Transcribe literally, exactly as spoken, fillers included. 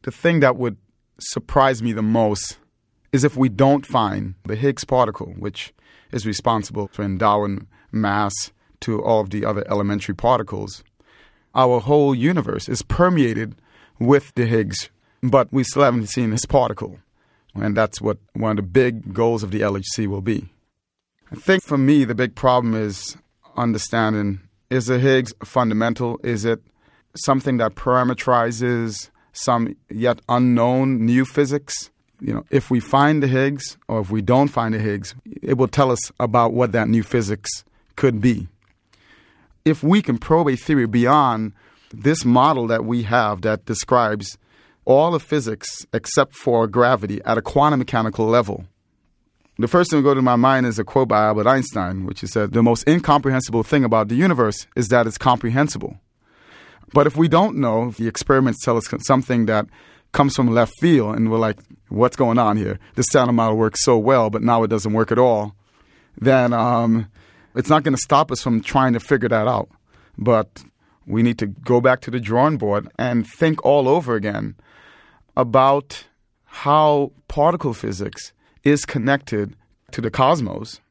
the thing that would surprise me the most is if we don't find the Higgs particle, which is responsible for endowing mass to all of the other elementary particles. Our whole universe is permeated with the Higgs, but we still haven't seen this particle. And that's what one of the big goals of the L H C will be. I think for me, the big problem is understanding, is the Higgs fundamental? Is it something that parameterizes some yet unknown new physics? You know, if we find the Higgs or if we don't find the Higgs, it will tell us about what that new physics could be. If we can probe a theory beyond this model that we have that describes all of physics except for gravity at a quantum mechanical level, the first thing that goes to my mind is a quote by Albert Einstein, which is that the most incomprehensible thing about the universe is that it's comprehensible. But if we don't know, if the experiments tell us something that comes from left field and we're like, what's going on here? This Standard Model works so well, but now it doesn't work at all, then um, it's not going to stop us from trying to figure that out. But we need to go back to the drawing board and think all over again about how particle physics is connected to the cosmos